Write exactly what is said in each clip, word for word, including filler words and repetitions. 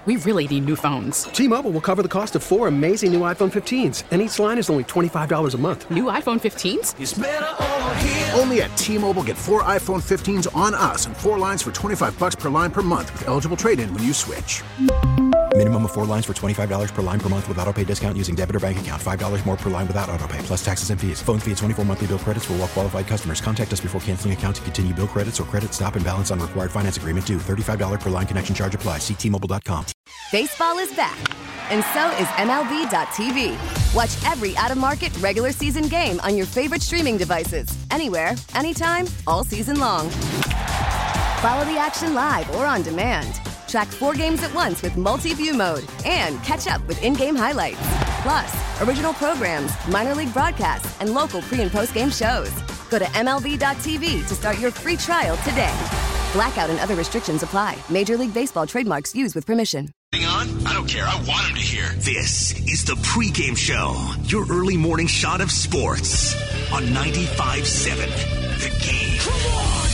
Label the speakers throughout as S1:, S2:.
S1: We really need new phones.
S2: T-Mobile will cover the cost of four amazing new iPhone fifteens, and each line is only twenty-five dollars a month.
S1: New iPhone fifteens?
S3: It's better over here.
S4: Only at T-Mobile, get four iPhone fifteens on us and four lines for twenty-five dollars per line per month with eligible trade-in when you switch.
S5: Minimum of four lines for twenty-five dollars per line per month with autopay discount using debit or bank account. five dollars more per line without autopay, plus taxes and fees. Phone fee at twenty-four monthly bill credits for well-qualified customers. Contact us before canceling account to continue bill credits or credit stop and balance on required finance agreement due. thirty-five dollars per line connection charge applies. See T Mobile dot com.
S6: Baseball is back, and so is M L B dot T V. Watch every out-of-market regular season game on your favorite streaming devices. Anywhere, anytime, all season long. Follow the action live or on demand. Track four games at once with multi-view mode and catch up with in-game highlights. Plus, original programs, minor league broadcasts, and local pre- and post-game shows. Go to M L B dot T V to start your free trial today. Blackout and other restrictions apply. Major League Baseball trademarks used with permission.
S7: On? I don't care. I want him to hear. This is the pregame show. Your early morning shot of sports on ninety-five point seven. The Game. Come on!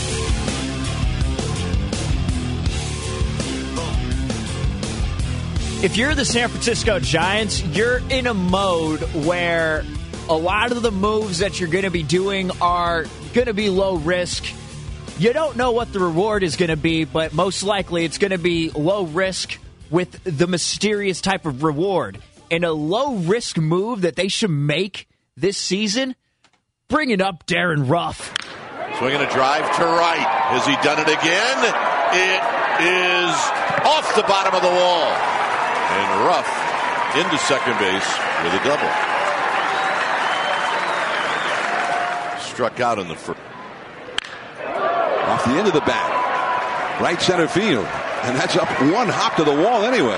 S8: If you're the San Francisco Giants, you're in a mode where a lot of the moves that you're going to be doing are going to be low risk. You don't know what the reward is going to be, but most likely it's going to be low risk with the mysterious type of reward. And a low-risk move that they should make this season, bringing up Darren Ruff.
S9: Swinging a drive to right. Has he done it again? It is off the bottom of the wall. And Ruff into second base with a double. Struck out in the first.
S10: Off the end of the bat. Right center field. And that's up one hop to the wall anyway.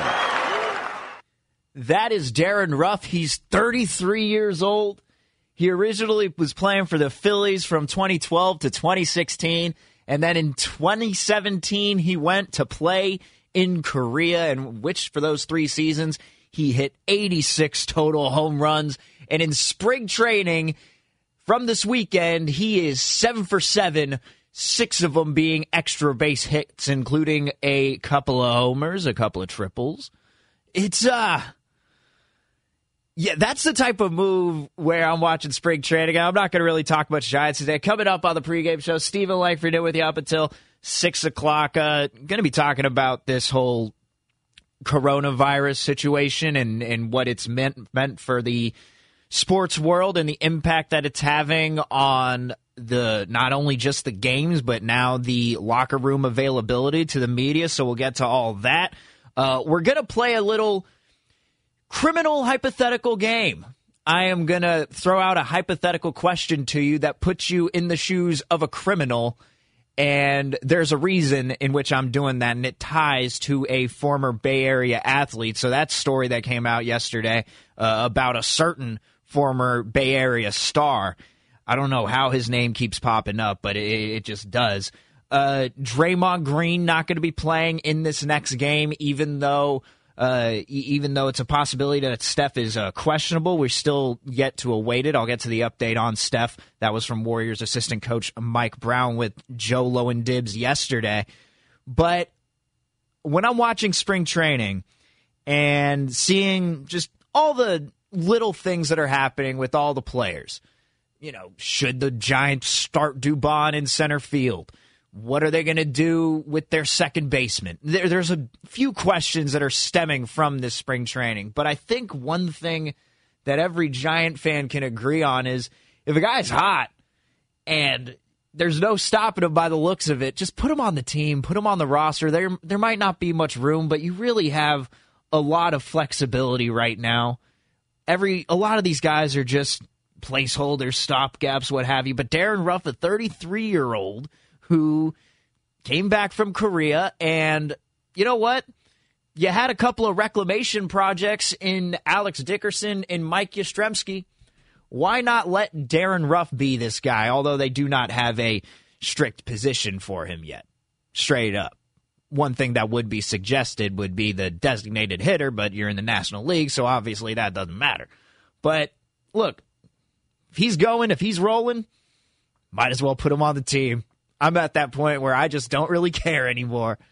S8: That is Darren Ruff. He's thirty-three years old. He originally was playing for the Phillies from twenty twelve to twenty sixteen. And then in twenty seventeen, he went to play in Korea, in which for those three seasons, he hit eighty-six total home runs. And in spring training from this weekend, he is seven for seven. Six of them being extra base hits, including a couple of homers, a couple of triples. It's, uh, yeah, that's the type of move where I'm watching spring training. I'm not going to really talk much Giants today. Coming up on the pregame show, Stephen Langford in with you up until six o'clock. Uh, going to be talking about this whole coronavirus situation and, and what it's meant, meant for the sports world and the impact that it's having on the not only just the games, but now the locker room availability to the media. So we'll get to all that. Uh, we're going to play a little criminal hypothetical game. I am going to throw out a hypothetical question to you that puts you in the shoes of a criminal. And there's a reason in which I'm doing that, and it ties to a former Bay Area athlete. So that story that came out yesterday uh, about a certain former Bay Area star. I don't know how his name keeps popping up, but it, it just does. Uh, Draymond Green not going to be playing in this next game, even though uh, even though it's a possibility that Steph is uh, questionable. We're still yet to await it. I'll get to the update on Steph. That was from Warriors assistant coach Mike Brown with Joe Lowen-Dibbs yesterday. But when I'm watching spring training and seeing just all the little things that are happening with all the players, you know, should the Giants start Dubon in center field? What are they going to do with their second baseman? There, there's a few questions that are stemming from this spring training. But I think one thing that every Giant fan can agree on is if a guy's hot and there's no stopping him by the looks of it, just put him on the team, put him on the roster. There, there might not be much room, but you really have a lot of flexibility right now. Every A lot of these guys are just placeholders, stopgaps, what have you. But Darren Ruff, a thirty-three-year-old who came back from Korea, and you know what? You had a couple of reclamation projects in Alex Dickerson and Mike Yastrzemski. Why not let Darren Ruff be this guy, although they do not have a strict position for him yet? Straight up. One thing that would be suggested would be the designated hitter, but you're in the National League, so obviously that doesn't matter. But look, if he's going, if he's rolling, might as well put him on the team. I'm at that point where I just don't really care anymore.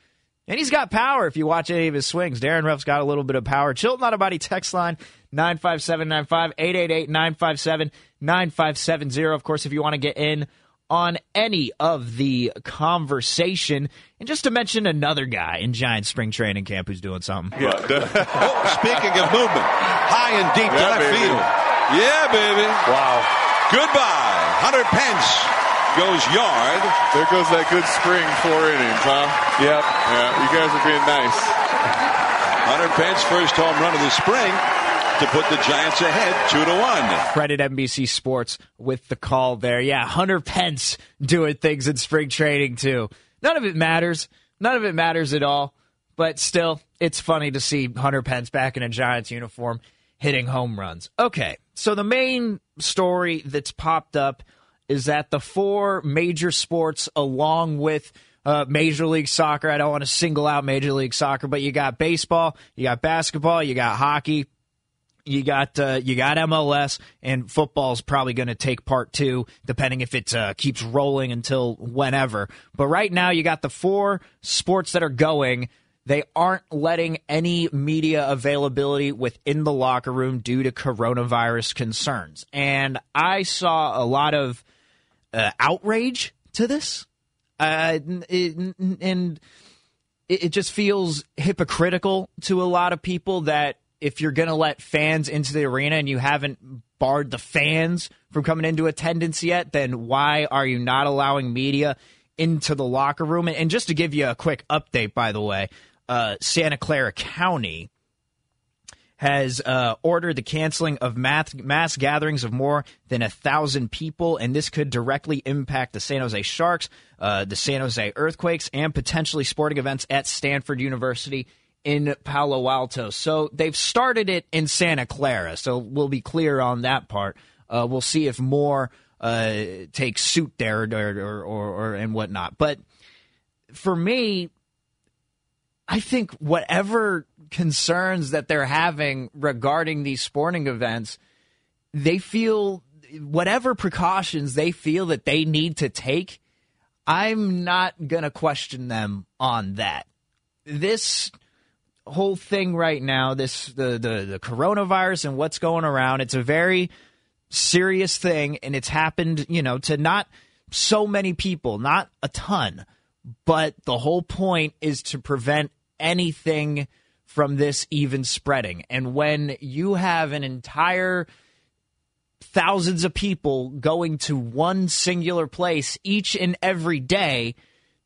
S8: And he's got power if you watch any of his swings. Darren Ruff's got a little bit of power. Chilton Auto Body text line, nine five seven nine five, eight eight eight, nine five seven, nine five seven zero. Of course, if you want to get in on any of the conversation. And just to mention another guy in Giants spring training camp who's doing something.
S10: Yeah. Oh, speaking of movement, high and deep to
S9: Yeah,
S10: left
S9: baby.
S10: field. Yeah, baby.
S9: Wow.
S10: Goodbye. Hunter Pence goes yard.
S9: There goes that good spring four innings, huh? Yep. Yeah, you guys are being nice.
S10: Hunter Pence, first home run of the spring to put the Giants ahead two to one.
S8: Credit N B C Sports with the call there. Yeah, Hunter Pence doing things in spring training too. None of it matters. None of it matters at all. But still, it's funny to see Hunter Pence back in a Giants uniform hitting home runs. Okay, so the main story that's popped up is that the four major sports, along with uh, Major League Soccer, I don't want to single out Major League Soccer, but you got baseball, you got basketball, you got hockey, you got uh, you got M L S, and football's probably going to take part two, depending if it uh, keeps rolling until whenever. But right now, you got the four sports that are going. They aren't letting any media availability within the locker room due to coronavirus concerns. And I saw a lot of uh, outrage to this. Uh, it, and it just feels hypocritical to a lot of people that if you're going to let fans into the arena and you haven't barred the fans from coming into attendance yet, then why are you not allowing media into the locker room? And just to give you a quick update, by the way, uh, Santa Clara County has uh, ordered the canceling of mass, mass gatherings of more than a thousand people, and this could directly impact the San Jose Sharks, uh, the San Jose Earthquakes, and potentially sporting events at Stanford University in Palo Alto. So they've started it in Santa Clara, so we'll be clear on that part. Uh, we'll see if more uh, take suit there or, or, or, or and whatnot. But for me, I think whatever concerns that they're having regarding these sporting events, they feel whatever precautions they feel that they need to take, I'm not going to question them on that. This whole thing right now, this the, the, the coronavirus and what's going around, it's a very serious thing, and it's happened, you know, to not so many people, not a ton, but the whole point is to prevent anything from this even spreading. And when you have an entire thousands of people going to one singular place each and every day,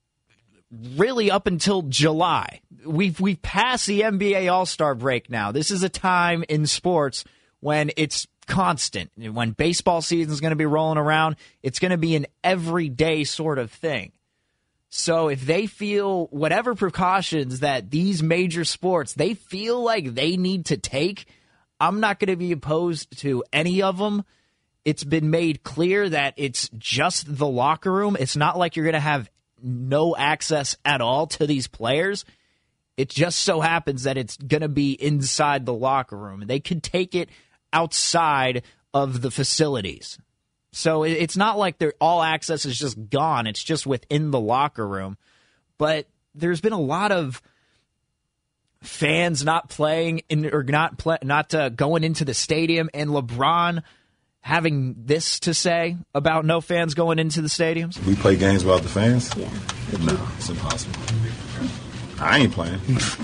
S8: really up until July, we've we've passed the N B A All-Star break now. This is a time in sports when it's constant. When baseball season is going to be rolling around, it's going to be an everyday sort of thing. So if they feel whatever precautions that these major sports, they feel like they need to take, I'm not going to be opposed to any of them. It's been made clear that it's just the locker room. It's not like you're going to have no access at all to these players. It just so happens that it's going to be inside the locker room. They could take it outside of the facilities. So it's not like they're, all access is just gone. It's just within the locker room. But there's been a lot of fans not playing in, or not play, not uh, going into the stadium, and LeBron having this to say about no fans going into the stadiums.
S3: We play games without the fans?
S11: Yeah.
S3: No, it's impossible. I ain't playing.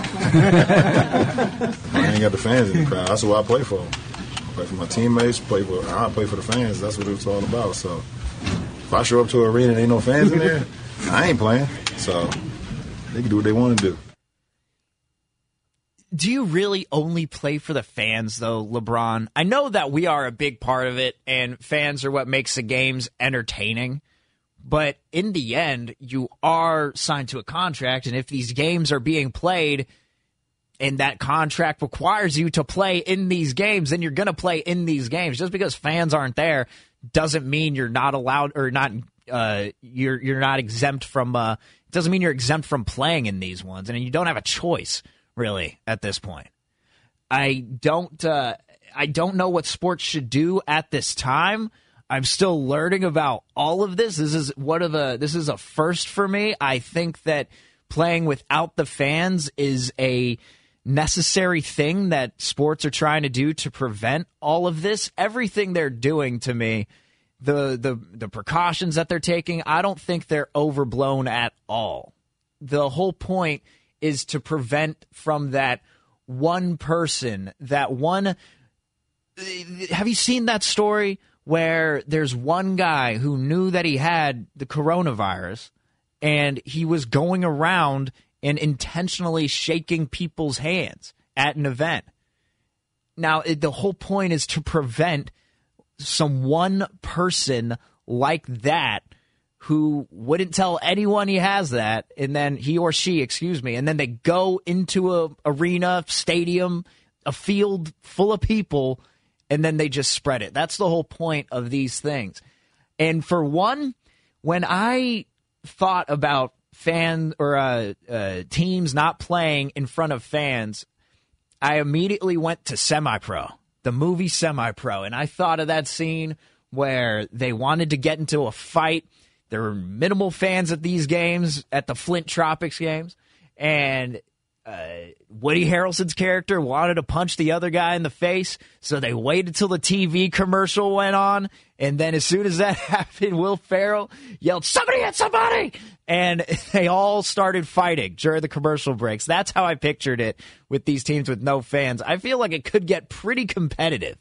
S3: I ain't got the fans in the crowd. That's what I play for. Play for my teammates, play for I play for the fans. That's what it's all about. So if I show up to an arena and ain't no fans in there, I ain't playing. So they can do what they want to do.
S8: Do you really only play for the fans, though, LeBron? I know that we are a big part of it, and fans are what makes the games entertaining. But in the end, you are signed to a contract, and if these games are being played and that contract requires you to play in these games, then you're going to play in these games. Just because fans aren't there doesn't mean you're not allowed or not uh, you're you're not exempt from uh, it doesn't mean you're exempt from playing in these ones, and you don't have a choice really at this point. I don't uh, I don't know what sports should do at this time. I'm still learning about all of this. This is one of the this is a first for me. I think that playing without the fans is a necessary thing that sports are trying to do to prevent all of this. Everything they're doing, to me, the the the precautions that they're taking, I don't think they're overblown at all. The whole point is to prevent from that one person, that one. Have you seen that story where there's one guy who knew that he had the coronavirus and he was going around and intentionally shaking people's hands at an event? Now, it, the whole point is to prevent some one person like that who wouldn't tell anyone he has that, and then he or she, excuse me, and then they go into a arena, stadium, a field full of people, and then they just spread it. That's the whole point of these things. And for one, when I thought about fans or uh, uh, teams not playing in front of fans, I immediately went to Semi-Pro, the movie Semi-Pro, and I thought of that scene where they wanted to get into a fight. There were minimal fans at these games, at the Flint Tropics games, and uh, Woody Harrelson's character wanted to punch the other guy in the face, so they waited till the T V commercial went on, and then as soon as that happened, Will Ferrell yelled, "Somebody hit somebody!" And they all started fighting during the commercial breaks. That's how I pictured it with these teams with no fans. I feel like it could get pretty competitive.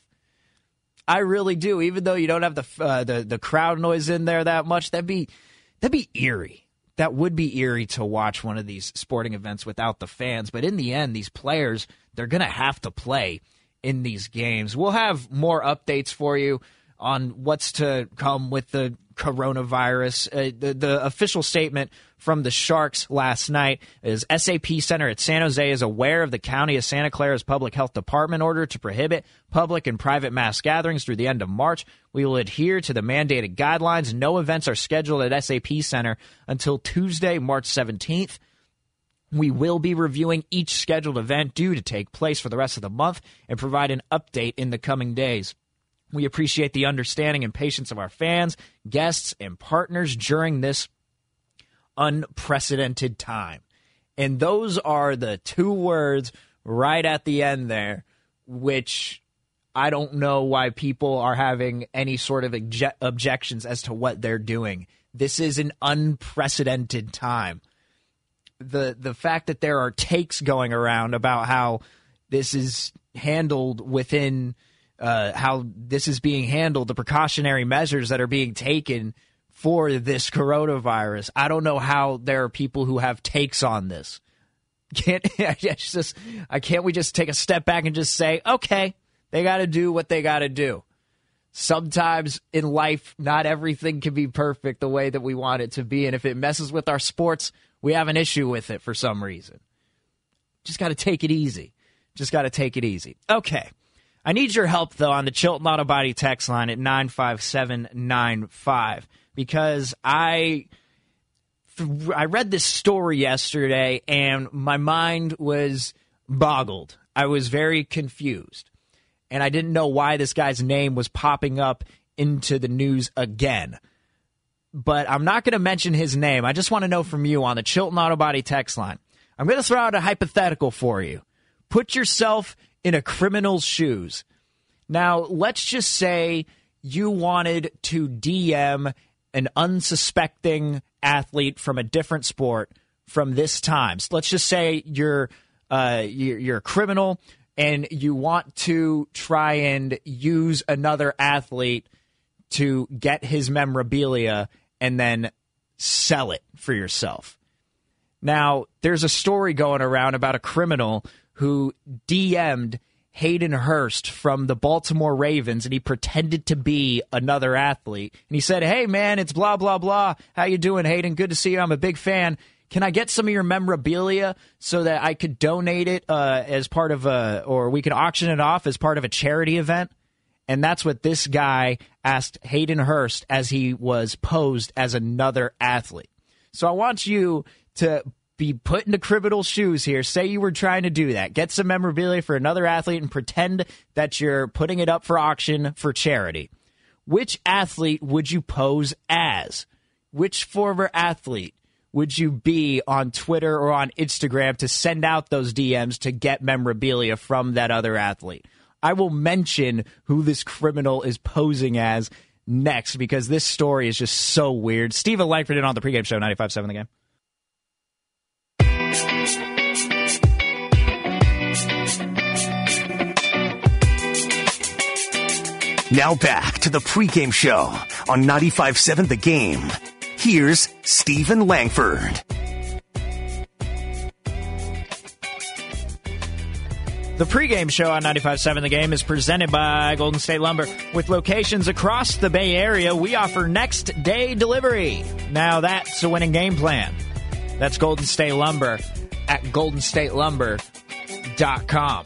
S8: I really do. Even though you don't have the uh, the the crowd noise in there that much, that'd be that'd be eerie. That would be eerie to watch one of these sporting events without the fans. But in the end, these players, they're going to have to play in these games. We'll have more updates for you on what's to come with the coronavirus. Uh, the, the official statement from the Sharks last night is S A P Center at San Jose is aware of the County of Santa Clara's public health department order to prohibit public and private mass gatherings through the end of March. We will adhere to the mandated guidelines. No events are scheduled at S A P Center until Tuesday, March seventeenth. We will be reviewing each scheduled event due to take place for the rest of the month and provide an update in the coming days. We appreciate the understanding and patience of our fans, guests, and partners during this unprecedented time. And those are the two words right at the end there, which I don't know why people are having any sort of obje- objections as to what they're doing. This is an unprecedented time. The the fact that there are takes going around about how this is handled within uh, how this is being handled, the precautionary measures that are being taken for this coronavirus. I don't know how there are people who have takes on this. Can't it's just I can't we just take a step back and just say, okay, they got to do what they got to do. Sometimes in life, not everything can be perfect the way that we want it to be, and if it messes with our sports, we have an issue with it for some reason. Just got to take it easy. Just got to take it easy. Okay. I need your help, though, on the Chilton Auto Body text line at nine five seven nine five, because I I read this story yesterday, and my mind was boggled. I was very confused, and I didn't know why this guy's name was popping up into the news again. But I'm not going to mention his name. I just want to know from you on the Chilton Auto Body text line. I'm going to throw out a hypothetical for you. Put yourself in a criminal's shoes. Now, let's just say you wanted to D M an unsuspecting athlete from a different sport from this time. So let's just say you're, uh, you're, you're a criminal and you want to try and use another athlete to get his memorabilia and then sell it for yourself. Now, there's a story going around about a criminal who D M'd Hayden Hurst from the Baltimore Ravens, and he pretended to be another athlete. And he said, "Hey, man, it's blah, blah, blah. How you doing, Hayden? Good to see you. I'm a big fan. Can I get some of your memorabilia so that I could donate it uh, as part of a, or we could auction it off as part of a charity event?" And that's what this guy asked Hayden Hurst as he was posed as another athlete. So I want you to be put into criminal shoes here. Say you were trying to do that. Get some memorabilia for another athlete and pretend that you're putting it up for auction for charity. Which athlete would you pose as? Which former athlete would you be on Twitter or on Instagram to send out those D Ms to get memorabilia from that other athlete? I will mention who this criminal is posing as next because this story is just so weird. Stephen Langford in on the pregame show, ninety-five seven The Game.
S7: Now back to the pregame show on ninety-five seven The Game. Here's Stephen Langford.
S8: The pregame show on ninety-five seven The Game is presented by Golden State Lumber. With locations across the Bay Area, we offer next-day delivery. Now that's a winning game plan. That's Golden State Lumber at golden state lumber dot com.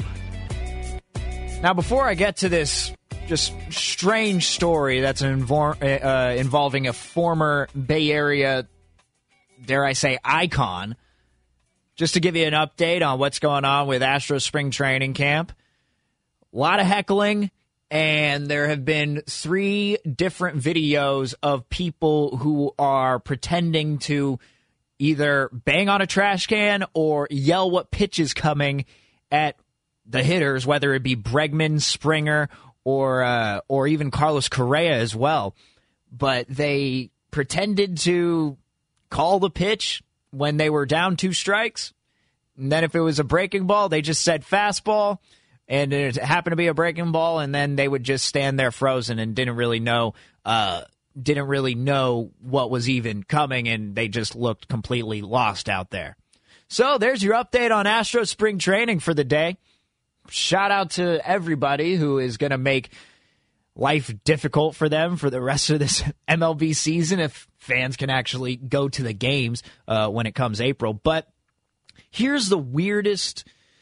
S8: Now, before I get to this just strange story that's invor- uh, involving a former Bay Area, dare I say, icon, just to give you an update on what's going on with Astros spring training camp. A lot of heckling, and there have been three different videos of people who are pretending to either bang on a trash can or yell what pitch is coming at the hitters, whether it be Bregman, Springer, or uh, or even Carlos Correa as well. But they pretended to call the pitch when they were down two strikes. And then if it was a breaking ball, they just said fastball. And it happened to be a breaking ball, and then they would just stand there frozen and didn't really know uh, didn't really know what was even coming, and they just looked completely lost out there. So there's your update on Astros spring training for the day. Shout out to everybody who is going to make life difficult for them for the rest of this M L B season if fans can actually go to the games uh, when it comes April. But here's the weirdest.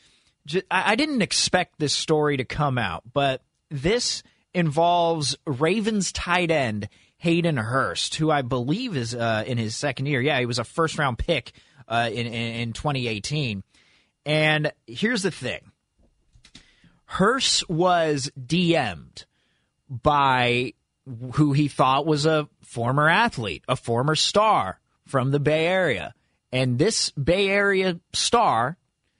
S8: I didn't expect this story to come out, but this involves Ravens tight end Hayden Hurst, who I believe is uh, in his second year. Yeah, he was a first-round pick uh, in, in, in twenty eighteen. And here's the thing. Hurst was D M'd by who he thought was a former athlete, a former star from the Bay Area. And this Bay Area star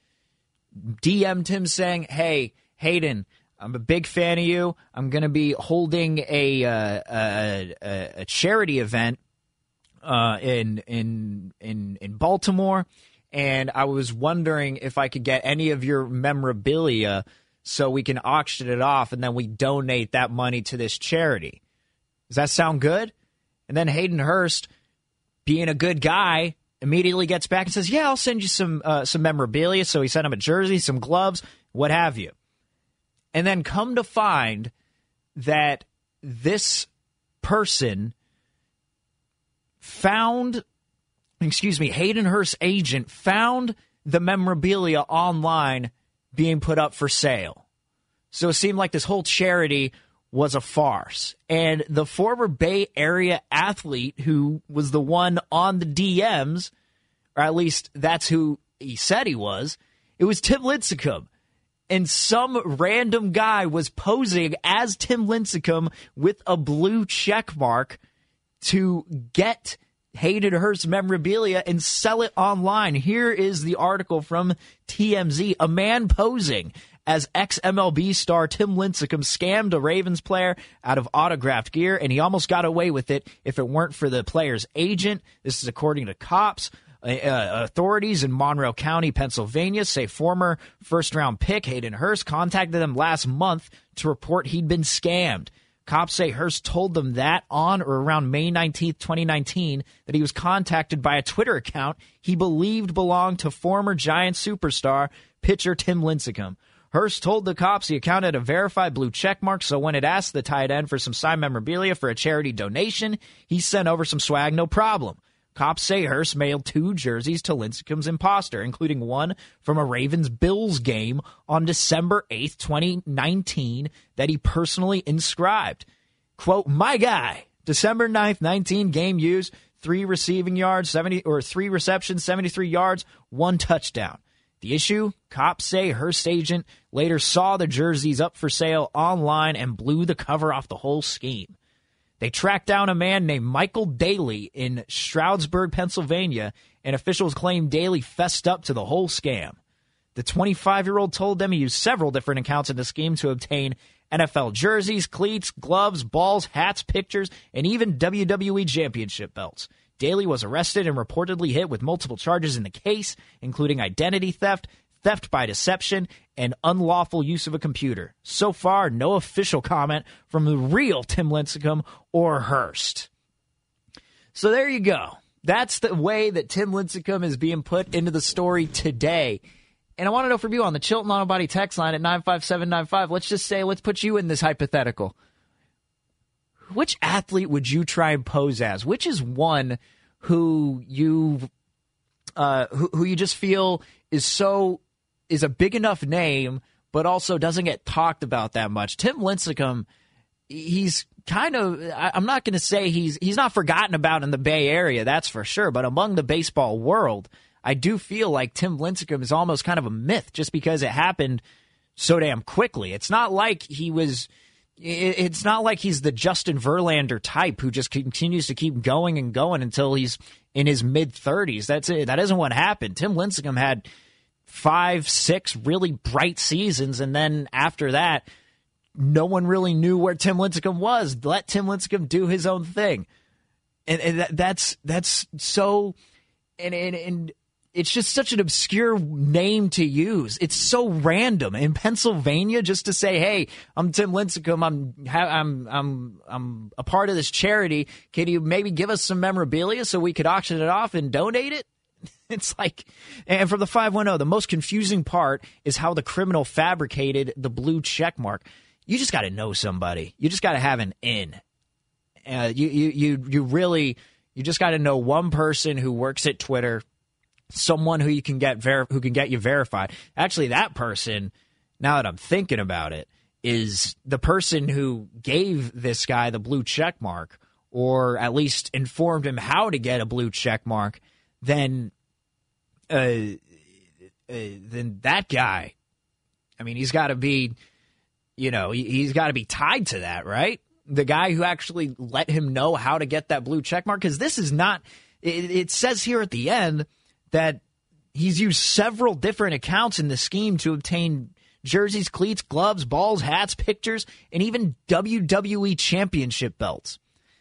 S8: D M'd him saying, hey, Hayden, I'm a big fan of you. I'm going to be holding a, uh, a, a, a charity event uh, in, in, in, in Baltimore, and I was wondering if I could get any of your memorabilia so we can auction it off, and then we donate that money to this charity. Does that sound good? And then Hayden Hurst, being a good guy, immediately gets back and says, yeah, I'll send you some uh, some memorabilia. So he sent him a jersey, some gloves, what have you. And then come to find that this person found, excuse me, Hayden Hurst's agent found the memorabilia online being put up for sale. So it seemed like this whole charity was a farce. And the former Bay Area athlete who was the one on the D Ms, or at least that's who he said he was, it was Tim Lincecum. And some random guy was posing as Tim Lincecum with a blue check mark to get Hayden Hurst memorabilia and sell it online. Here is the article from T M Z. A man posing as ex-M L B star Tim Lincecum scammed a Ravens player out of autographed gear, and he almost got away with it if it weren't for the player's agent. This is according to cops. Uh, authorities in Monroe County, Pennsylvania, say former first-round pick Hayden Hurst contacted them last month to report he'd been scammed. Cops say Hurst told them that on or around May nineteenth, twenty nineteen, that he was contacted by a Twitter account he believed belonged to former Giants superstar pitcher Tim Lincecum. Hurst told the cops the account had a verified blue checkmark, so when it asked the tight end for some signed memorabilia for a charity donation, he sent over some swag, no problem. Cops say Hurst mailed two jerseys to Lincecum's imposter, including one from a Ravens-Bills game on December eighth, twenty nineteen, that he personally inscribed. Quote, my guy, December ninth, nineteen, game used, three receiving yards, seventy or three receptions, seventy-three yards, one touchdown. The issue, cops say Hurst's agent later saw the jerseys up for sale online and blew the cover off the whole scheme. They tracked down a man named Michael Daly in Stroudsburg, Pennsylvania, and officials claim Daly fessed up to the whole scam. The twenty-five-year-old told them he used several different accounts in the scheme to obtain N F L jerseys, cleats, gloves, balls, hats, pictures, and even W W E championship belts. Daly was arrested and reportedly hit with multiple charges in the case, including identity theft, theft by deception, and unlawful use of a computer. So far, no official comment from the real Tim Lincecum or Hurst. So there you go. That's the way that Tim Lincecum is being put into the story today. And I want to know from you on the Chilton Auto Body text line at nine five seven nine five. Let's just say, let's put you in this hypothetical. Which athlete would you try and pose as? Which is one who you uh, who, who you just feel is so is a big enough name, but also doesn't get talked about that much? Tim Lincecum, he's kind of, I'm not going to say he's he's not forgotten about in the Bay Area, that's for sure, but among the baseball world, I do feel like Tim Lincecum is almost kind of a myth just because it happened so damn quickly. It's not like he was, it's not like he's the Justin Verlander type who just continues to keep going and going until he's in his mid-thirties. That's it. That isn't what happened. Tim Lincecum had five, six really bright seasons, and then after that, no one really knew where Tim Lincecum was. Let Tim Lincecum do his own thing. And, and that, that's that's so, and and and it's just such an obscure name to use. It's so random in Pennsylvania just to say, "Hey, I'm Tim Lincecum. I'm I'm I'm I'm a part of this charity. Can you maybe give us some memorabilia so we could auction it off and donate it?" It's like, and from the five one zero, the most confusing part is how the criminal fabricated the blue check mark. You just got to know somebody. You just got to have an in. Uh, you you you you really you just got to know one person who works at Twitter. Someone who you can get ver- who can get you verified. Actually, that person, now that I'm thinking about it, is the person who gave this guy the blue check mark, or at least informed him how to get a blue check mark. Then, uh, uh, then that guy, I mean, he's got to be, you know, he, he's got to be tied to that, right? The guy who actually let him know how to get that blue check mark, because this is not. It, it says here at the end that he's used several different accounts in the scheme to obtain jerseys, cleats, gloves, balls, hats, pictures, and even W W E championship belts.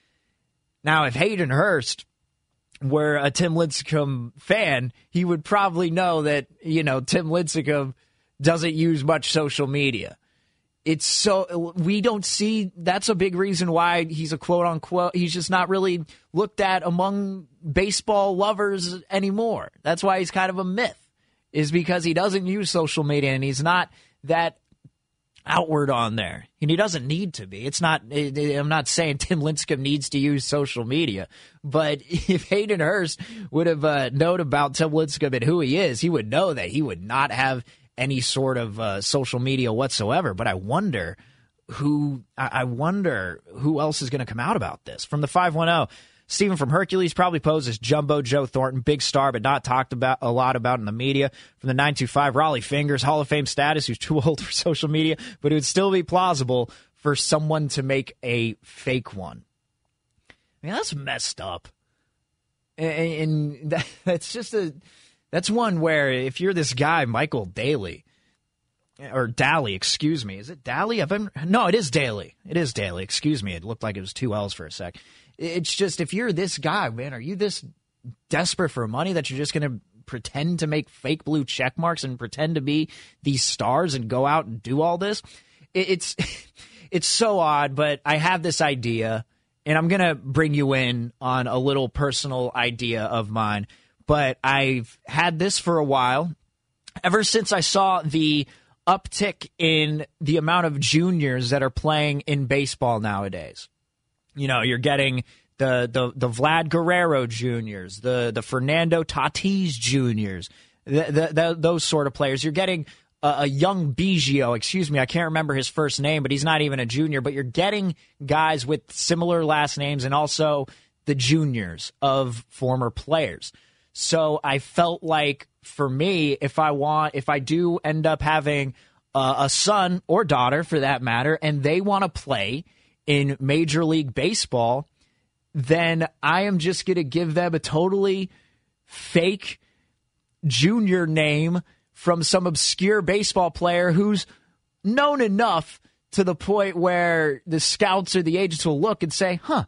S8: Now, if Hayden Hurst were a Tim Lincecum fan, he would probably know that, you know, Tim Lincecum doesn't use much social media. It's so, we don't see, that's a big reason why he's a quote unquote, he's just not really looked at among baseball lovers anymore. That's why he's kind of a myth, is because he doesn't use social media and he's not that outward on there. And he doesn't need to be. It's not, I'm not saying Tim Lincecum needs to use social media, but if Hayden Hurst would have uh, known about Tim Lincecum and who he is, he would know that he would not have any sort of uh, social media whatsoever. But I wonder who I wonder who else is going to come out about this. From the five one zero, Stephen from Hercules probably posed as Jumbo Joe Thornton, big star, but not talked about a lot about in the media. From the nine two five, Raleigh Fingers, Hall of Fame status, who's too old for social media, but it would still be plausible for someone to make a fake one. I mean, that's messed up. And, and that, that's just a... That's one where if you're this guy, Michael Daly, or Daly, excuse me. Is it Daly? I've been, no, it is Daly. It is Daly. Excuse me. It looked like it was two L's for a sec. It's just, if you're this guy, man, are you this desperate for money that you're just going to pretend to make fake blue check marks and pretend to be these stars and go out and do all this? It's, it's so odd, but I have this idea, and I'm going to bring you in on a little personal idea of mine. But I've had this for a while, ever since I saw the uptick in the amount of juniors that are playing in baseball nowadays. You know, you're getting the the, the Vlad Guerrero juniors, the, the Fernando Tatis juniors, the, the, the, those sort of players. You're getting a, a young Biggio, excuse me, I can't remember his first name, but he's not even a junior. But you're getting guys with similar last names and also the juniors of former players. So I felt like, for me, if I want, if I do end up having uh, a son or daughter, for that matter, and they want to play in Major League Baseball, then I am just going to give them a totally fake junior name from some obscure baseball player who's known enough to the point where the scouts or the agents will look and say, huh,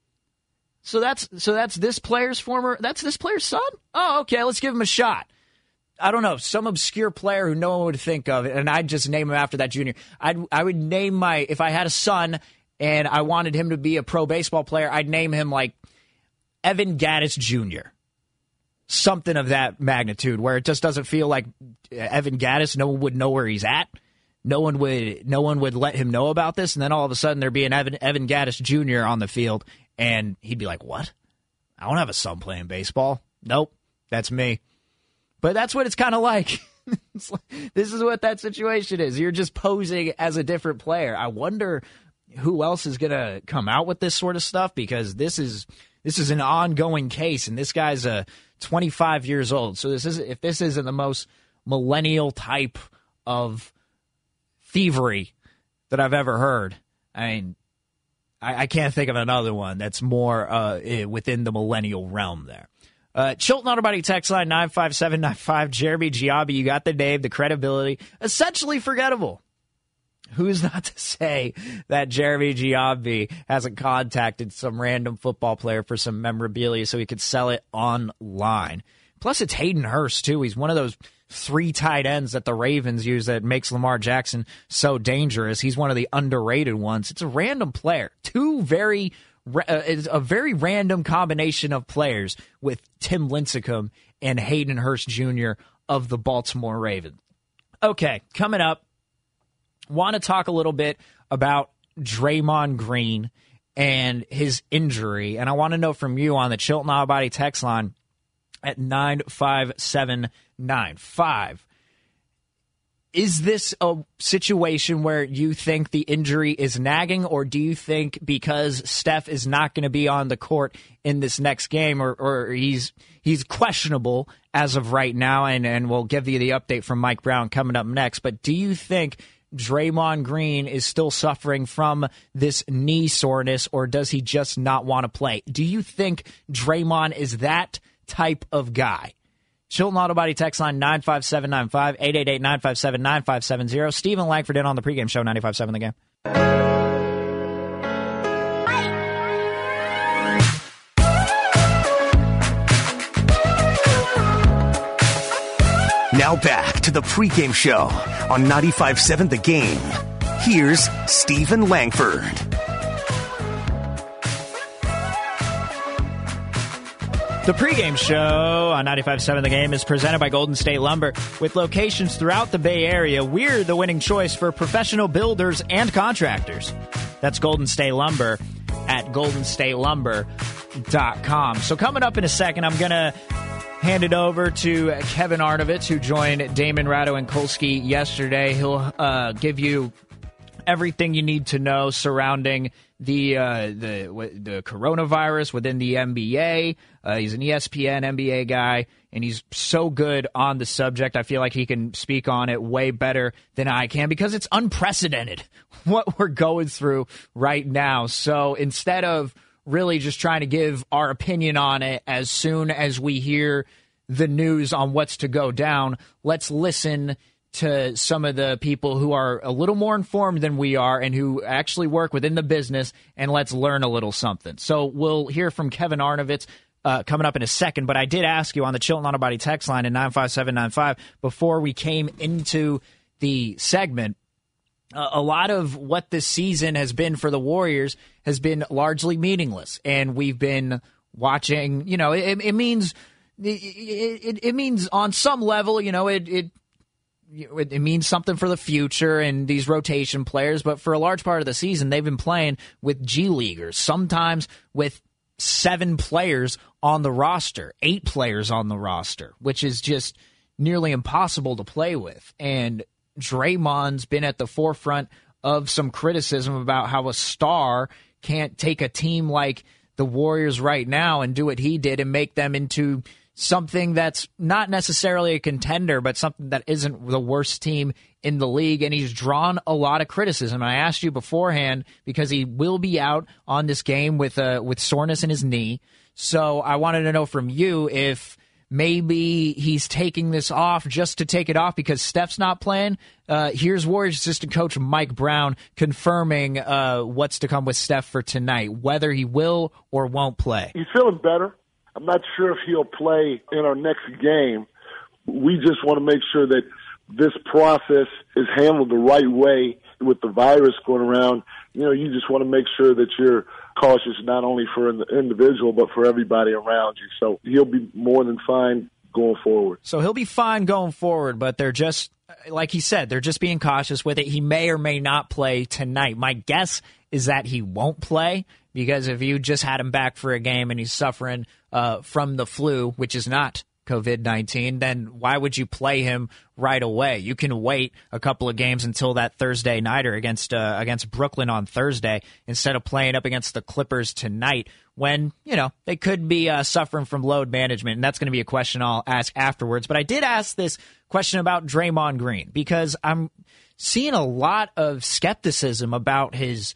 S8: so that's so that's this player's former, that's this player's son? Oh, okay, let's give him a shot. I don't know, some obscure player who no one would think of, and I'd just name him after that junior. I'd, I would name my, if I had a son and I wanted him to be a pro baseball player, I'd name him like Evan Gattis Junior Something of that magnitude, where it just doesn't feel like Evan Gattis, no one would know where he's at. No one would no one would let him know about this, and then all of a sudden there'd be an Evan, Evan Gattis Junior on the field, and he'd be like, what? I don't have a son playing baseball. Nope, that's me. But that's what it's kind of like. It's like. This is what that situation is. You're just posing as a different player. I wonder who else is going to come out with this sort of stuff, because this is this is an ongoing case, and this guy's a twenty-five years old. So this is if this isn't the most millennial type of thievery that I've ever heard. I mean, I, I can't think of another one that's more uh, within the millennial realm there. Uh, Chilton Auto Body text line nine five seven nine five. Jeremy Giambi, you got the name, the credibility, essentially forgettable. Who's not to say that Jeremy Giambi hasn't contacted some random football player for some memorabilia so he could sell it online? Plus, it's Hayden Hurst, too. He's one of those three tight ends that the Ravens use that makes Lamar Jackson so dangerous. He's one of the underrated ones. It's a random player. Two very, uh, it's a very random combination of players with Tim Lincecum and Hayden Hurst Junior of the Baltimore Ravens. Okay, coming up, want to talk a little bit about Draymond Green and his injury. And I want to know from you on the Chilton Auto Body text line at nine five seven nine five. Is this a situation where you think the injury is nagging, or do you think because Steph is not going to be on the court in this next game, or, or he's he's questionable as of right now, and, and we'll give you the update from Mike Brown coming up next, but do you think Draymond Green is still suffering from this knee soreness, or does he just not want to play? Do you think Draymond is that type of guy? Chilton Auto Body text line nine five seven nine five, eight eight eight, nine five seven, nine five seven zero. Stephen Langford in on the pregame show, ninety-five seven The Game.
S7: Now back to the pregame show on ninety-five seven The Game. Here's Stephen Langford.
S8: The pregame show on ninety-five seven The Game is presented by Golden State Lumber. With locations throughout the Bay Area, we're the winning choice for professional builders and contractors. That's Golden State Lumber at golden state lumber dot com. So coming up in a second, I'm going to hand it over to Kevin Arnovitz, who joined Damon Ratto and Kolsky yesterday. He'll uh, give you everything you need to know surrounding the uh, the the coronavirus within the N B A. Uh, he's an E S P N N B A guy, and he's so good on the subject. I feel like he can speak on it way better than I can, because it's unprecedented what we're going through right now. So instead of really just trying to give our opinion on it as soon as we hear the news on what's to go down, let's listen to some of the people who are a little more informed than we are and who actually work within the business, and let's learn a little something. So we'll hear from Kevin Arnovitz uh, coming up in a second, but I did ask you on the Chilton Auto Body text line in nine five seven nine five before we came into the segment. Uh, a lot of what this season has been for the Warriors has been largely meaningless, and we've been watching, you know, it, it means it, it, it means on some level, you know, it, it It means something for the future and these rotation players, but for a large part of the season, they've been playing with G Leaguers, sometimes with seven players on the roster, eight players on the roster, which is just nearly impossible to play with. And Draymond's been at the forefront of some criticism about how a star can't take a team like the Warriors right now and do what he did and make them into something that's not necessarily a contender, but something that isn't the worst team in the league. And he's drawn a lot of criticism. I asked you beforehand because he will be out on this game with uh, with soreness in his knee. So I wanted to know from you if maybe he's taking this off just to take it off because Steph's not playing. Uh, here's Warriors assistant coach Mike Brown confirming uh, what's to come with Steph for tonight, whether he will or won't play.
S11: He's feeling better. I'm not sure if he'll play in our next game. We just want to make sure that this process is handled the right way with the virus going around. You know, you just want to make sure that you're cautious not only for the individual but for everybody around you. So he'll be more than fine going forward.
S8: So he'll be fine going forward, but they're just, like he said, they're just being cautious with it. He may or may not play tonight. My guess is that he won't play because if you just had him back for a game and he's suffering uh, from the flu, which is not COVID nineteen, then why would you play him right away? You can wait a couple of games until that Thursday nighter against uh, against Brooklyn on Thursday instead of playing up against the Clippers tonight when, you know, they could be uh, suffering from load management, and that's going to be a question I'll ask afterwards. But I did ask this question about Draymond Green because I'm seeing a lot of skepticism about his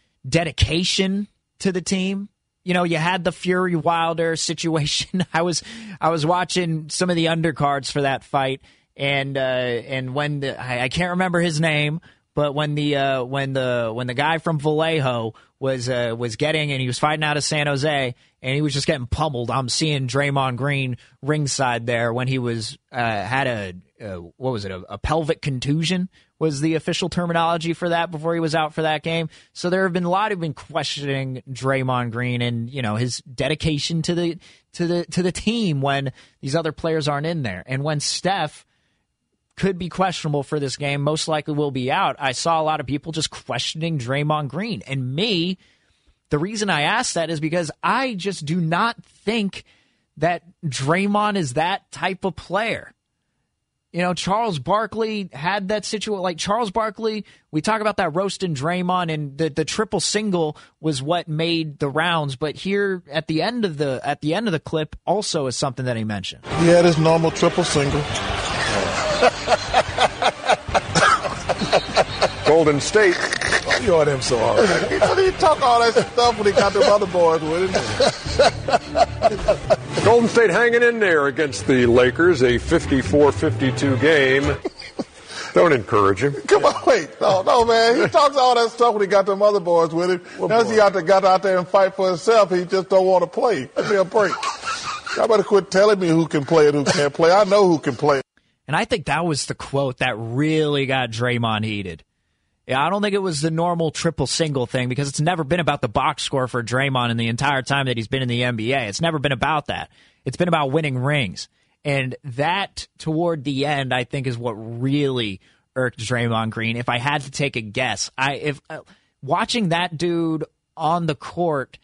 S8: dedication to the team. You know, you had the Fury Wilder situation. I was I was watching some of the undercards for that fight, and uh, and when the, I, I can't remember his name, but when the uh, when the when the guy from Vallejo was uh, was getting and he was fighting out of San Jose and he was just getting pummeled. I'm seeing Draymond Green ringside there when he was uh, had a uh, what was it a, a pelvic contusion was the official terminology for that before he was out for that game. So there have been a lot who've been questioning Draymond Green and, you know, his dedication to the to the to the team when these other players aren't in there. And when Steph could be questionable for this game, most likely will be out, I saw a lot of people just questioning Draymond Green. And me, the reason I asked that is because I just do not think that Draymond is that type of player. You know, Charles Barkley had that situation. Like Charles Barkley, we talk about that roasting Draymond, and the, the triple single was what made the rounds. But here at the end of the at the end of the clip, also is something that he mentioned.
S12: He had his normal triple single.
S13: Golden State.
S12: Oh, you on him so hard. He, he talk all that stuff when he got them other boys with him.
S13: Golden State hanging in there against the Lakers, a fifty-four fifty-two game. Don't encourage him.
S12: Come on, wait. No, no, man. He talks all that stuff when he got them other boys with him. What now he out there, got out there and fight for himself. He just don't want to play. Give me a break. Y'all better quit telling me who can play and who can't play. I know who can play.
S8: And I think that was the quote that really got Draymond heated. Yeah, I don't think it was the normal triple single thing because it's never been about the box score for Draymond in the entire time that he's been in the N B A. It's never been about that. It's been about winning rings. And that, toward the end, I think is what really irked Draymond Green. If I had to take a guess, I if uh, watching that dude on the court,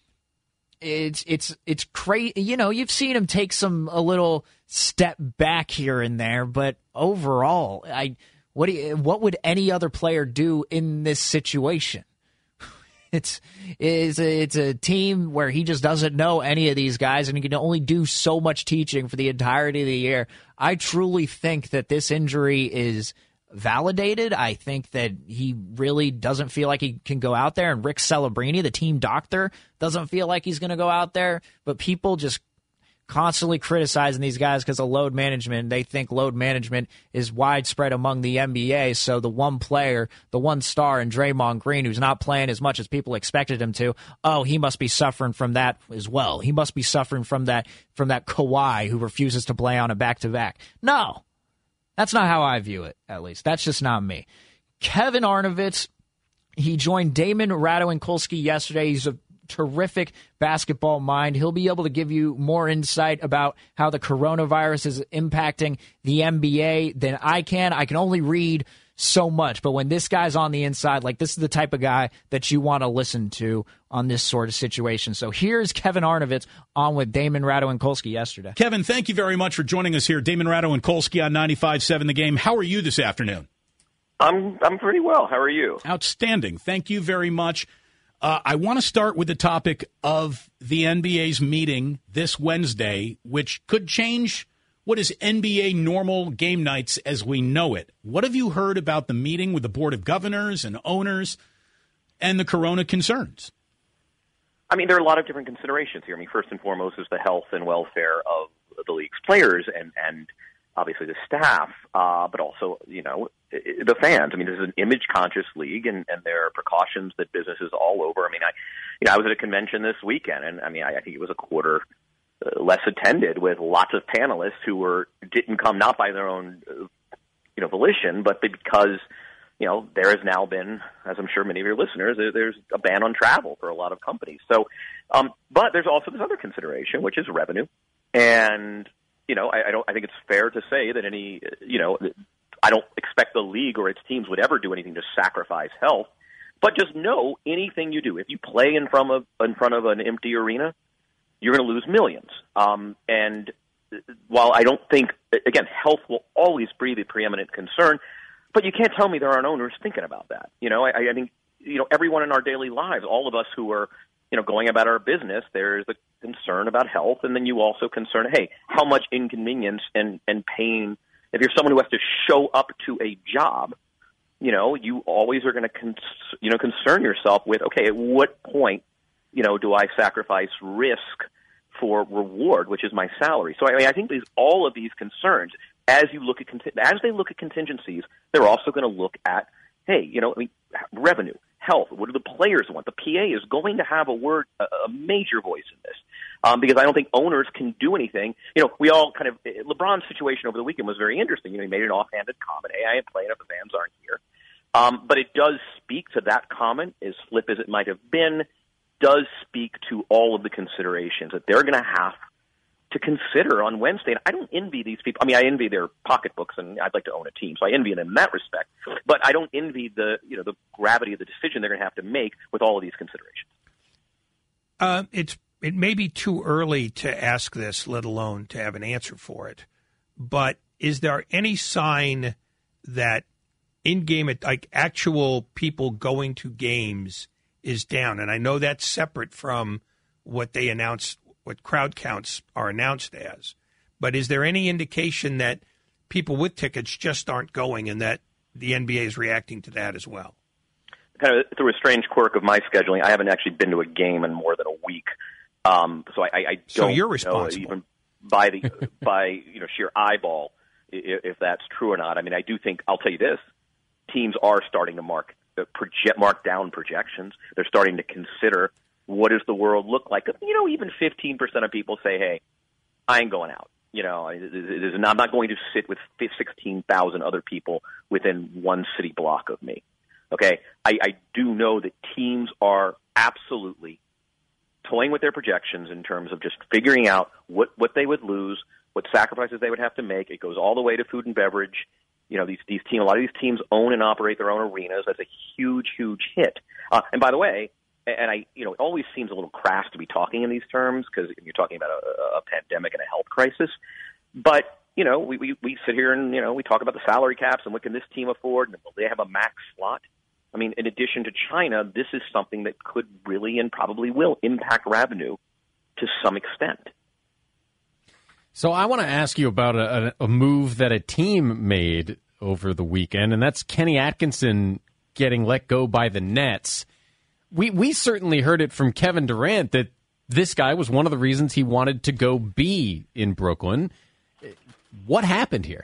S8: it's it's it's crazy. You know, you've seen him take some a little step back here and there, but overall, I. What do you, what would any other player do in this situation? It's it's a, it's a team where he just doesn't know any of these guys, and he can only do so much teaching for the entirety of the year. I truly think that this injury is validated. I think that he really doesn't feel like he can go out there, and Rick Celebrini, the team doctor, doesn't feel like he's going to go out there, but people just constantly criticizing these guys because of load management. They think load management is widespread among the N B A, so the one player, the one star in Draymond Green who's not playing as much as people expected him to, oh, he must be suffering from that as well. He must be suffering from that from that Kawhi who refuses to play on a back-to-back. No, that's not how I view it, at least. That's just not me. Kevin Arnovitz, he joined Damon Radowinkowski yesterday. He's a terrific basketball mind. He'll be able to give you more insight about how the coronavirus is impacting the N B A than I can. I can only read so much, but when this guy's on the inside, like this is the type of guy that you want to listen to on this sort of situation. So here's Kevin Arnovitz on with Damon Radowinkowski yesterday.
S14: Kevin, thank you very much for joining us here. Damon Radowinkowski on ninety-five point seven The Game. How are you this afternoon?
S15: I'm I'm pretty well. How are you?
S14: Outstanding. Thank you very much. Uh, I want to start with the topic of the N B A's meeting this Wednesday, which could change what is N B A normal game nights as we know it. What have you heard about the meeting with the Board of Governors and owners and the corona concerns?
S15: I mean, there are a lot of different considerations here. I mean, first and foremost is the health and welfare of the league's players and, and obviously the staff, uh, but also, you know, the fans. I mean, this is an image-conscious league, and, and there are precautions that businesses all over. I mean, I, you know, I was at a convention this weekend, and I mean, I, I think it was a quarter uh, less attended, with lots of panelists who were didn't come not by their own, uh, you know, volition, but because, you know, there has now been, as I'm sure many of your listeners, there, there's a ban on travel for a lot of companies. So, um, but there's also this other consideration, which is revenue, and you know, I, I don't. I think it's fair to say that any, you know, I don't expect the league or its teams would ever do anything to sacrifice health. But just know, anything you do, if you play in front of in front of an empty arena, you're going to lose millions. Um, and while I don't think, again, health will always be the preeminent concern, but you can't tell me there aren't owners thinking about that. You know, I, I think, you know, everyone in our daily lives, all of us who are, you know, going about our business, there's a concern about health, and then you also concern, hey, how much inconvenience and, and pain, if you're someone who has to show up to a job, you know, you always are going to, cons- you know, concern yourself with, okay, at what point, you know, do I sacrifice risk for reward, which is my salary? So I mean, I think these, all of these concerns, as you look at, conti- as they look at contingencies, they're also going to look at, hey, you know, I mean, revenue, health, what do the players want? The P A is going to have a word, a, a major voice in this, um, because I don't think owners can do anything. You know, we all kind of, LeBron's situation over the weekend was very interesting. You know, he made an offhanded comment, hey, I ain't playing if the fans aren't here. Um, but it does speak to that comment, as flip as it might have been, does speak to all of the considerations that they're going to have to consider on Wednesday. And I don't envy these people. I mean, I envy their pocketbooks, and I'd like to own a team, so I envy them in that respect. But I don't envy the, you know, the gravity of the decision they're going to have to make with all of these considerations.
S16: Uh, it's it may be too early to ask this, let alone to have an answer for it. But is there any sign that in-game, like actual people going to games, is down? And I know that's separate from what they announced, what crowd counts are announced as. But is there any indication that people with tickets just aren't going, and that the N B A is reacting to that as well?
S15: Kind of through a strange quirk of my scheduling, I haven't actually been to a game in more than a week. Um, so I, I don't
S16: so you're
S15: know
S16: responsible.
S15: even by the by you know sheer eyeball if, if that's true or not. I mean, I do think, I'll tell you this: teams are starting to mark uh, project mark down projections. They're starting to consider, what does the world look like? You know, even fifteen percent of people say, hey, I ain't going out. You know, it is not, I'm not going to sit with sixteen thousand other people within one city block of me. Okay? I, I do know that teams are absolutely toying with their projections in terms of just figuring out what, what they would lose, what sacrifices they would have to make. It goes all the way to food and beverage. You know, these these teams, a lot of these teams own and operate their own arenas. That's a huge, huge hit. Uh, and by the way, and I, you know, it always seems a little crass to be talking in these terms because you're talking about a, a pandemic and a health crisis. But, you know, we, we, we sit here and, you know, we talk about the salary caps and what can this team afford, and will they have a max slot? I mean, in addition to China, this is something that could really and probably will impact revenue to some extent.
S17: So I want to ask you about a, a move that a team made over the weekend, and that's Kenny Atkinson getting let go by the Nets. We we certainly heard it from Kevin Durant that this guy was one of the reasons he wanted to go be in Brooklyn. What happened here?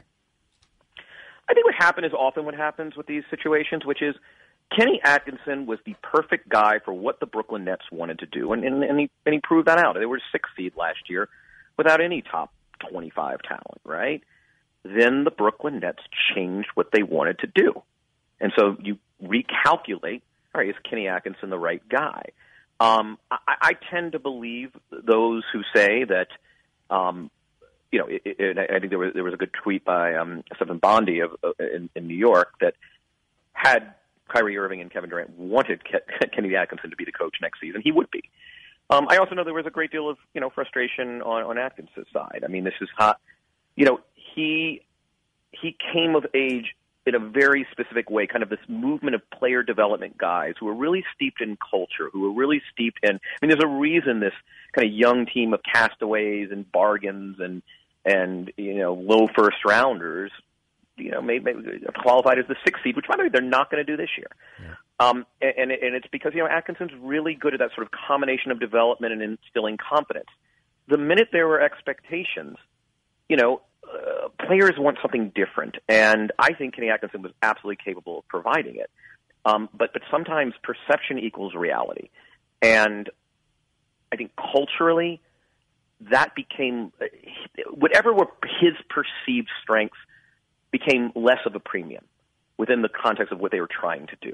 S15: I think what happened is often what happens with these situations, which is Kenny Atkinson was the perfect guy for what the Brooklyn Nets wanted to do, and, and, and, he, and he proved that out. They were sixth seed last year without any top twenty-five talent, right? Then the Brooklyn Nets changed what they wanted to do. And so you recalculate, all right, is Kenny Atkinson the right guy? Um, I, I tend to believe those who say that, um, you know, it, it, I think there was there was a good tweet by um, Stephen Bondi of uh, in, in New York that had Kyrie Irving and Kevin Durant wanted Ke- Kenny Atkinson to be the coach next season, he would be. Um, I also know there was a great deal of, you know, frustration on, on Atkinson's side. I mean, this is hot. You know, he he came of age in a very specific way, kind of this movement of player development guys who are really steeped in culture, who are really steeped in, I mean, there's a reason this kind of young team of castaways and bargains and, and you know, low first rounders, you know, maybe, maybe qualified as the sixth seed, which, by the way, they're not going to do this year. Yeah. Um, and, and it's because, you know, Atkinson's really good at that sort of combination of development and instilling confidence. The minute there were expectations, you know, uh, players want something different, and I think Kenny Atkinson was absolutely capable of providing it. Um, but but sometimes perception equals reality, and I think culturally that became whatever were his perceived strengths became less of a premium within the context of what they were trying to do,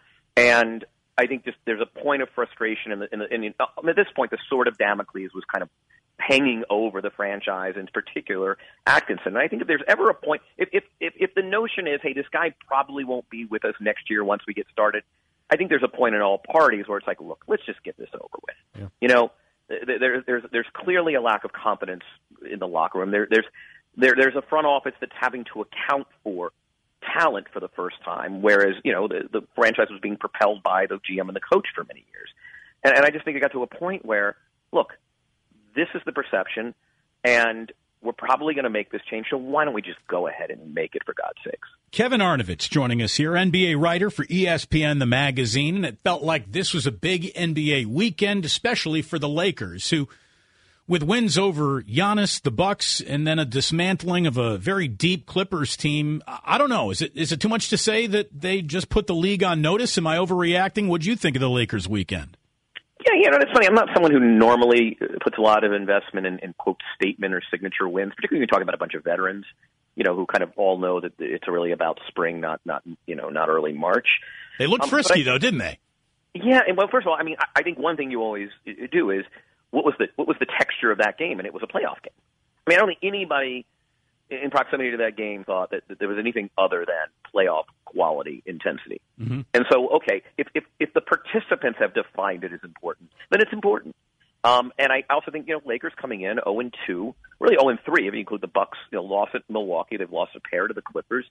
S15: and I think just there's a point of frustration in the, in the, in the uh, at this point the sword of Damocles was kind of hanging over the franchise, in particular Atkinson. And I think if there's ever a point, if, if if if the notion is, hey, this guy probably won't be with us next year once we get started, I think there's a point in all parties where it's like, look, let's just get this over with. Yeah. You know, there, there's there's clearly a lack of confidence in the locker room. There, there's there there's a front office that's having to account for talent for the first time, whereas you know the, the franchise was being propelled by the G M and the coach for many years. And, and I just think it got to a point where, look, this is the perception, and we're probably going to make this change, so why don't we just go ahead and make it, for God's sakes?
S14: Kevin Arnovitz joining us here, N B A writer for E S P N, the magazine, and it felt like this was a big N B A weekend, especially for the Lakers, who, with wins over Giannis, the Bucks, and then a dismantling of a very deep Clippers team, I don't know. Is it is it too much to say that they just put the league on notice? Am I overreacting? What do you think of the Lakers weekend?
S15: Yeah, you know, it's funny. I'm not someone who normally puts a lot of investment in, in quote, statement or signature wins, particularly when you're talking about a bunch of veterans, you know, who kind of all know that it's really about spring, not, not you know, not early March.
S14: They looked
S15: um,
S14: frisky,
S15: I,
S14: though, didn't they?
S15: Yeah, and well, first of all, I mean, I, I think one thing you always do is what was the what was the texture of that game, and it was a playoff game. I mean, I don't think anybody in proximity to that game thought that, that there was anything other than playoff quality intensity.
S14: Mm-hmm.
S15: And so, okay, if, if if the participants have defined it as important, then it's important. Um, and I also think, you know, Lakers coming in oh and two, really oh and three, if you include the Bucks, you know, loss at Milwaukee. They've lost a pair to the Clippers.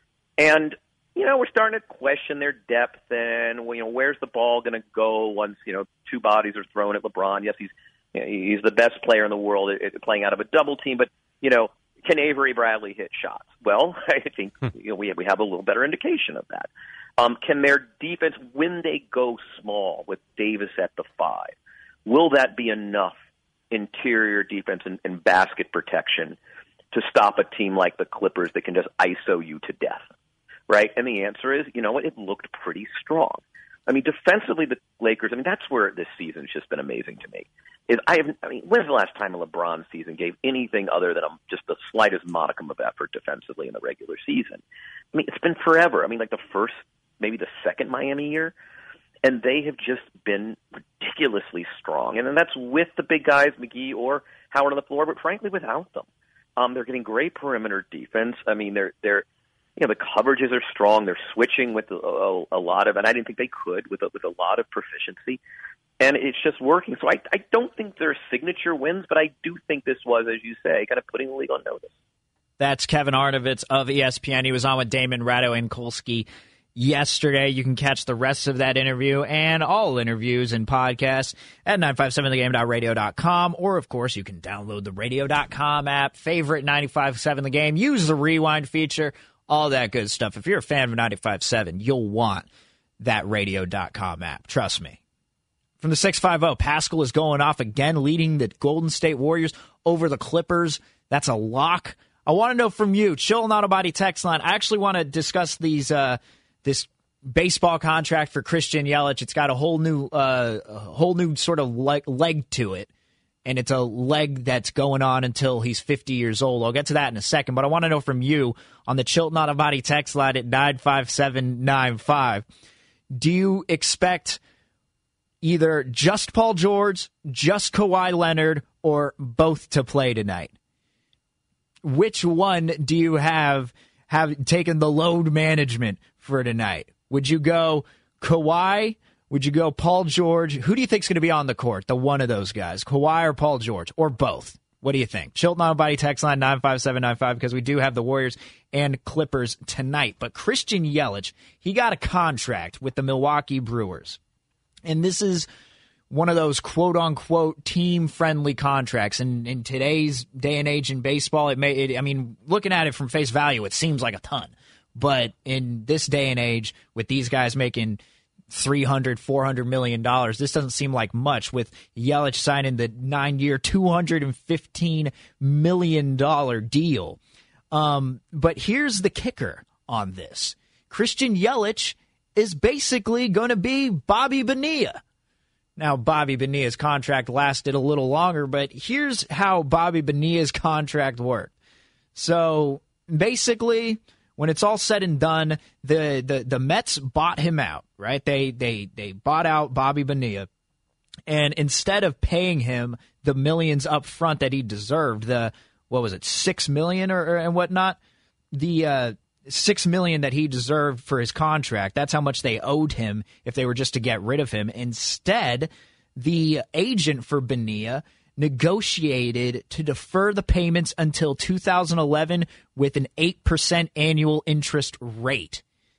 S15: And, you know, we're starting to question their depth and, you know, where's the ball going to go once, you know, two bodies are thrown at LeBron. Yes, he's you know, he's the best player in the world at, at playing out of a double team, but, you know, can Avery Bradley hit shots? Well, I think you know, we we have a little better indication of that. Um, can their defense, when they go small with Davis at the five, will that be enough interior defense and, and basket protection to stop a team like the Clippers that can just I S O you to death, right? And the answer is, you know what, it looked pretty strong. I mean, defensively, the Lakers, I mean, that's where this season's just been amazing to me. Is I have, I mean, when's the last time a LeBron season gave anything other than a, just the slightest modicum of effort defensively in the regular season? I mean, it's been forever. I mean, like the first, maybe the second Miami year, and they have just been ridiculously strong. And then that's with the big guys, McGee or Howard on the floor, but frankly, without them. Um, they're getting great perimeter defense. I mean, they're they're you know the coverages are strong. They're switching with a, a, a lot of, and I didn't think they could with a, with a lot of proficiency. And it's just working. So I, I don't think they're signature wins, but I do think this was, as you say, kind of putting the league on notice.
S8: That's Kevin Arnovitz of E S P N. He was on with Damon Ratto and Kolsky yesterday. You can catch the rest of that interview and all interviews and podcasts at nine five seven the game dot radio dot com. Or, of course, you can download the radio dot com app, favorite ninety-five seven The Game, use the rewind feature, all that good stuff. If you're a fan of ninety-five seven, you'll want that radio dot com app. Trust me. From the six fifty, Pascal is going off again, leading the Golden State Warriors over the Clippers. That's a lock. I want to know from you, Chill Not a Body text line. I actually want to discuss these uh, this baseball contract for Christian Yelich. It's got a whole new, uh, a whole new sort of leg, leg to it, and it's a leg that's going on until he's fifty years old. I'll get to that in a second, but I want to know from you on the Chill Not a Body text line at nine five seven nine five. Do you expect either just Paul George, just Kawhi Leonard, or both to play tonight? Which one do you have have taken the load management for tonight? Would you go Kawhi? Would you go Paul George? Who do you think is going to be on the court, the one of those guys, Kawhi or Paul George, or both? What do you think? Chilton on Body text line nine five seven nine five, because we do have the Warriors and Clippers tonight. But Christian Yelich, he got a contract with the Milwaukee Brewers. And this is one of those quote-unquote team-friendly contracts. And in today's day and age in baseball, it may, it, I mean, looking at it from face value, it seems like a ton. But in this day and age, with these guys making three hundred, four hundred million dollars. This doesn't seem like much with Yelich signing the nine-year, two hundred fifteen million dollars deal. Um, but here's the kicker on this. Christian Yelich is basically going to be Bobby Bonilla. Now, Bobby Bonilla's contract lasted a little longer, but here's how Bobby Bonilla's contract worked. So basically, when it's all said and done, the, the, the Mets bought him out, right? They they they bought out Bobby Bonilla, and instead of paying him the millions up front that he deserved, the what was it, six million or, or and whatnot, the uh, six million that he deserved for his contract. That's how much they owed him if they were just to get rid of him. Instead, the agent for Bonilla negotiated to defer the payments until two thousand eleven with an eight percent annual interest rate.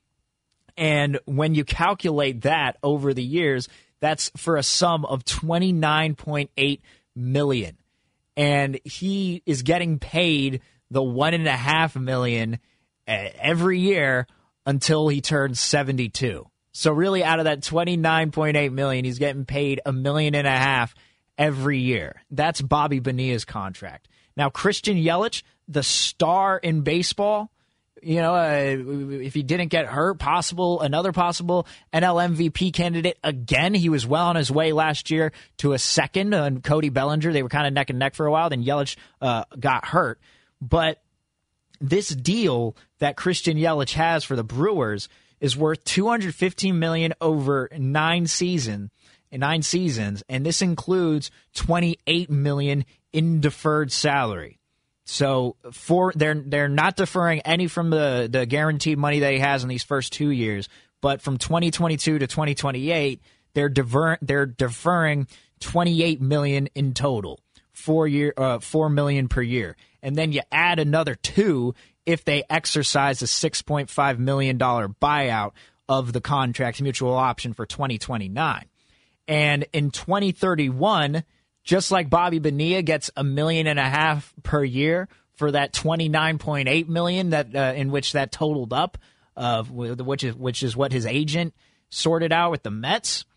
S8: And when you calculate that over the years, that's for a sum of twenty-nine point eight million dollars. And he is getting paid the one and a half million every year until he turns seventy-two. So really, out of that twenty-nine point eight million, he's getting paid a million and a half every year. That's Bobby Bonilla's contract. Now, Christian Yelich, the star in baseball, you know, uh, if he didn't get hurt, possible another possible N L M V P candidate again. He was well on his way last year to a second, and Cody Bellinger. They were kind of neck and neck for a while. Then Yelich uh, got hurt, but this deal that Christian Yelich has for the Brewers is worth two hundred fifteen million dollars over nine season, nine seasons, and this includes twenty-eight million dollars in deferred salary. So for they're they're not deferring any from the, the guaranteed money that he has in these first two years, but from twenty twenty-two to twenty twenty-eight, they're defer, they're deferring twenty-eight million dollars in total, four year uh, four million dollars per year. And then you add another two if they exercise a six point five million dollars buyout of the contract mutual option for twenty twenty-nine. And in twenty thirty-one, just like Bobby Bonilla gets a million and a half per year for that twenty-nine point eight million that uh, in which that totaled up, uh, which is which is what his agent sorted out with the Mets.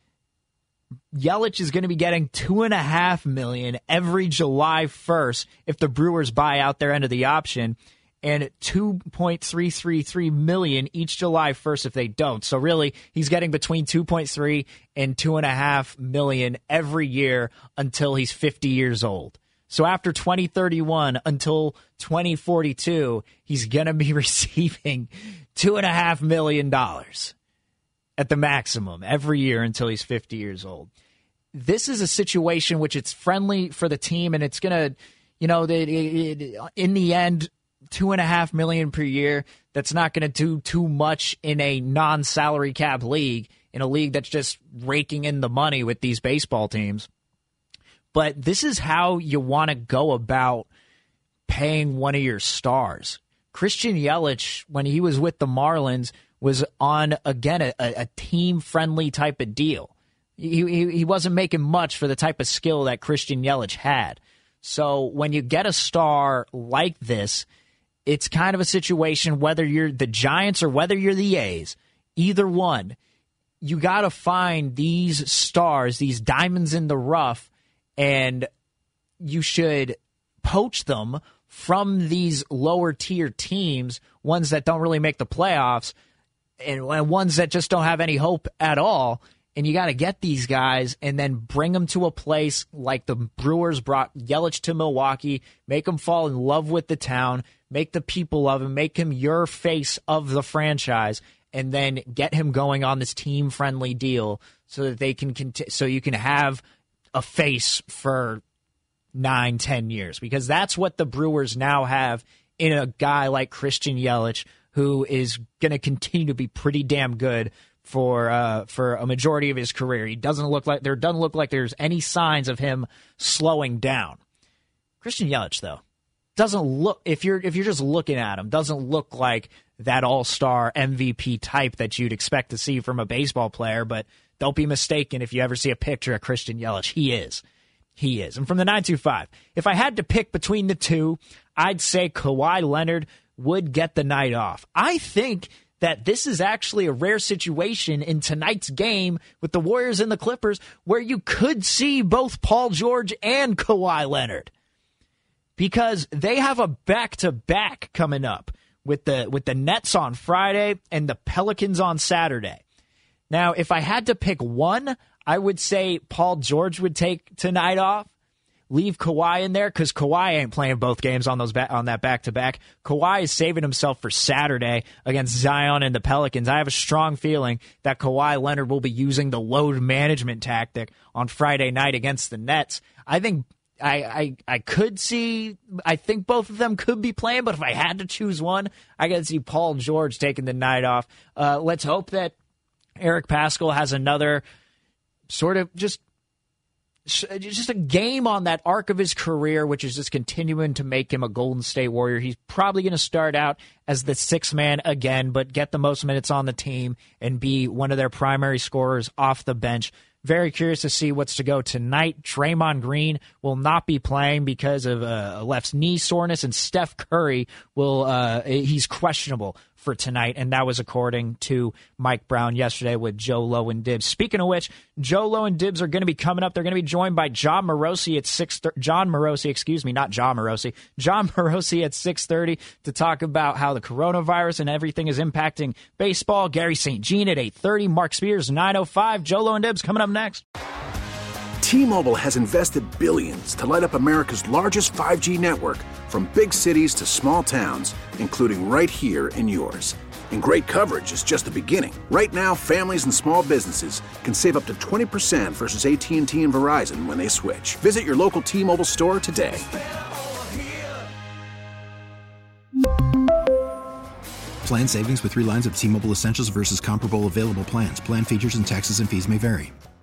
S8: Yelich is going to be getting two and a half million every July first if the Brewers buy out their end of the option, and two point three three three million each July first if they don't. So really, he's getting between two point three and two and a half million every year until he's fifty years old. So after twenty thirty-one until twenty forty-two, he's going to be receiving two and a half million dollars at the maximum every year until he's fifty years old. This is a situation which it's friendly for the team, and it's going to, you know, it, it, it, in the end, two and a half million per year. That's not going to do too much in a non-salary cap league, in a league that's just raking in the money with these baseball teams. But this is how you want to go about paying one of your stars. Christian Yelich, when he was with the Marlins, was on, again, a, a team-friendly type of deal. He, he, he wasn't making much for the type of skill that Christian Yelich had. So when you get a star like this, it's kind of a situation, whether you're the Giants or whether you're the A's, either one, you got to find these stars, these diamonds in the rough, and you should poach them from these lower-tier teams, ones that don't really make the playoffs, and, and ones that just don't have any hope at all. And you got to get these guys and then bring them to a place like the Brewers brought Yelich to Milwaukee, make them fall in love with the town, make the people love him, make him your face of the franchise, and then get him going on this team-friendly deal so that they can conti- so you can have a face for nine, ten years. Because that's what the Brewers now have in a guy like Christian Yelich, who is going to continue to be pretty damn good for uh, for a majority of his career. He doesn't look like there doesn't look like there's any signs of him slowing down. Christian Yelich, though, doesn't look, if you're if you're just looking at him, doesn't look like that all-star M V P type that you'd expect to see from a baseball player. But don't be mistaken if you ever see a picture of Christian Yelich. He is. He is. And from the nine two five, if I had to pick between the two, I'd say Kawhi Leonard would get the night off. I think that this is actually a rare situation in tonight's game with the Warriors and the Clippers where you could see both Paul George and Kawhi Leonard, because they have a back-to-back coming up with the with the Nets on Friday and the Pelicans on Saturday. Now, if I had to pick one, I would say Paul George would take tonight off. Leave Kawhi in there because Kawhi ain't playing both games on those ba- on that back-to-back. Kawhi is saving himself for Saturday against Zion and the Pelicans. I have a strong feeling that Kawhi Leonard will be using the load management tactic on Friday night against the Nets. I think I, I I could see, I think both of them could be playing, but if I had to choose one, I got to see Paul George taking the night off. Uh, let's hope that Eric Paschall has another sort of just just a game on that arc of his career, which is just continuing to make him a Golden State Warrior. He's probably going to start out as the sixth man again, but get the most minutes on the team and be one of their primary scorers off the bench. Very curious to see what's to go tonight. Draymond Green will not be playing because of uh, a left knee soreness, and Steph Curry will uh, he's questionable for tonight, and that was according to Mike Brown yesterday with Joe Lowe and Dibs. Speaking of which, Joe Lowe and Dibs are going to be coming up. They're going to be joined by John Morosi at six. John Morosi, excuse me, not John Morosi. John Morosi at six thirty to talk about how the coronavirus and everything is impacting baseball. Gary Saint Jean at eight thirty. Mark Spears nine oh five. Joe Lowe and Dibs coming up next.
S4: T-Mobile has invested billions to light up America's largest five G network, from big cities to small towns, including right here in yours. And great coverage is just the beginning. Right now, families and small businesses can save up to twenty percent versus A T and T and Verizon when they switch. Visit your local T-Mobile store today.
S5: Plan savings with three lines of T-Mobile Essentials versus comparable available plans. Plan features and taxes and fees may vary.